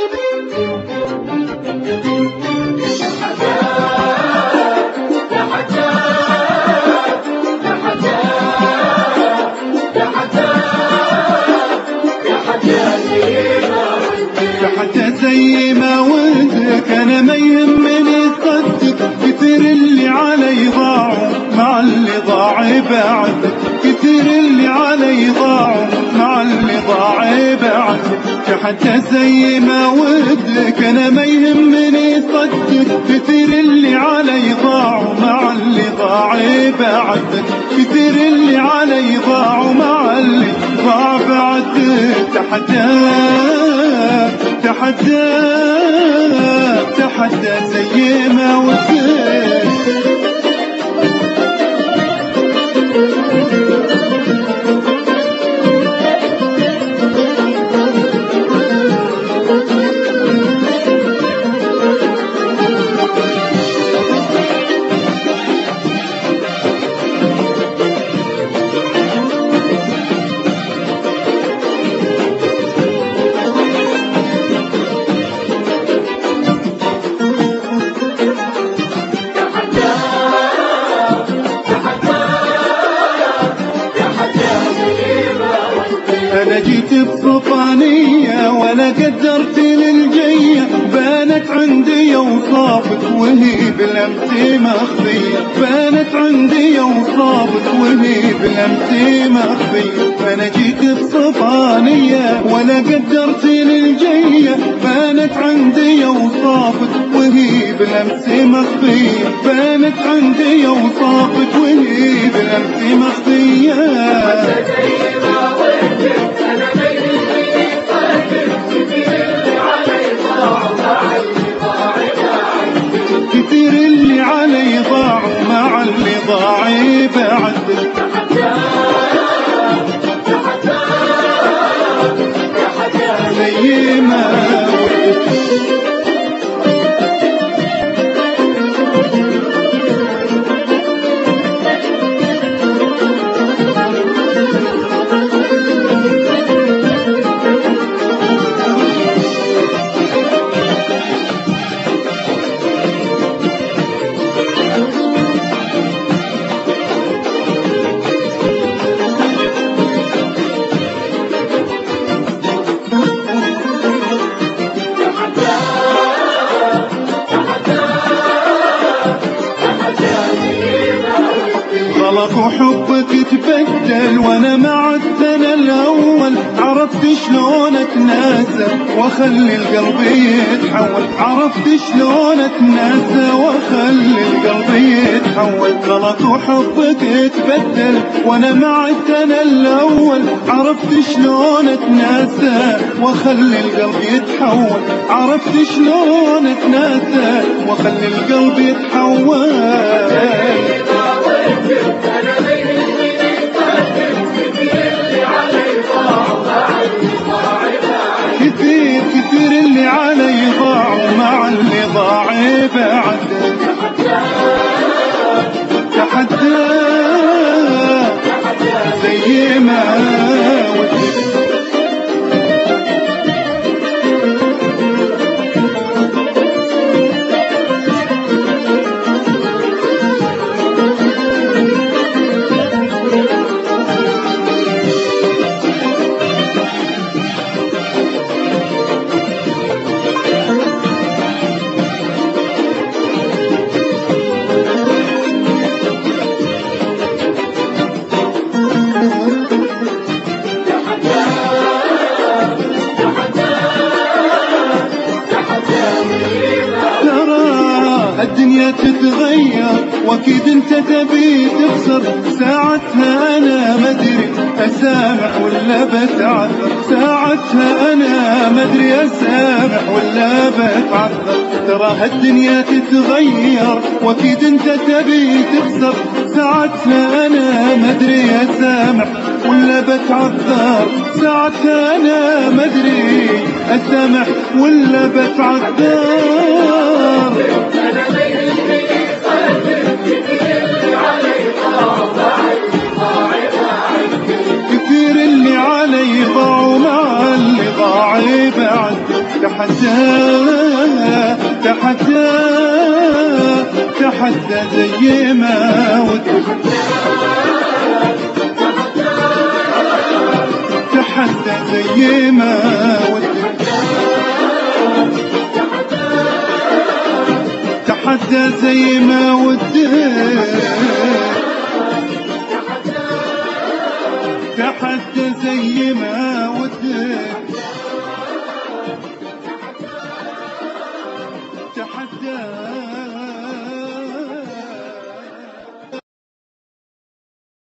زي ما ودك انا ما يهمني قدك، كثير اللي علي ضاعوا مع اللي ضاع بعدك، كثير اللي علي ضاعوا مع اللي ضاع بعدك. حتى زي ما ودك انا ما يهمني قدك، كثير اللي علي ضاعوا مع اللي ضاع بعدك، كثير اللي علي ضاعوا مع اللي ضاع بعدك. تحدى زي ما ودك. أنا جيت بصفانية ولا قدرت للجية، بانت عندي وصابت وهي بالأمس مخفية، بانت عندي وصابت وهي بالأمس مخفية. أنا جيت بصفانية ولا قدرت للجية، بانت عندي وصابت وهي بالأمس مخفية، بانت عندي وصابت وهي بالأمس مخفية. كثير اللي علي ضاعوا مع اللي ضاع بعدك. زي ما غلط وحبك تبدل وانا مع السنة الاول، عرفت شلون اتناسى واخلي القلب يتحول، عرفت شلون اتناسى واخلي القلب يتحول. غلط وحبك تبدل وانا مع السنة الاول، عرفت شلون اتناسى واخلي القلب يتحول، عرفت شلون اتناسى واخلي القلب يتحول. كثير اللي علي ضاعوا مع اللي ضاع بعدك. تحدى زي ما ودك. الدنيا تتغير واكيد انت تبي تخسر، ساعتها انا مدري اسامح ولا بتعذر، ساعتها انا مدري اسامح ولا بتعذر. ترى الدنيا تتغير واكيد انت تبي تخسر، ساعتها انا مدري اسامح ولا بتعذر، ساعتها انا مدري اسامح ولا بتعذر. كثير اللي علي ضاعوا مع اللي ضاع بعدك. تحدى زي ما ودك، تحدى زي ما ودك، تحدى زي ما ودك، تحدى زي ما ودك.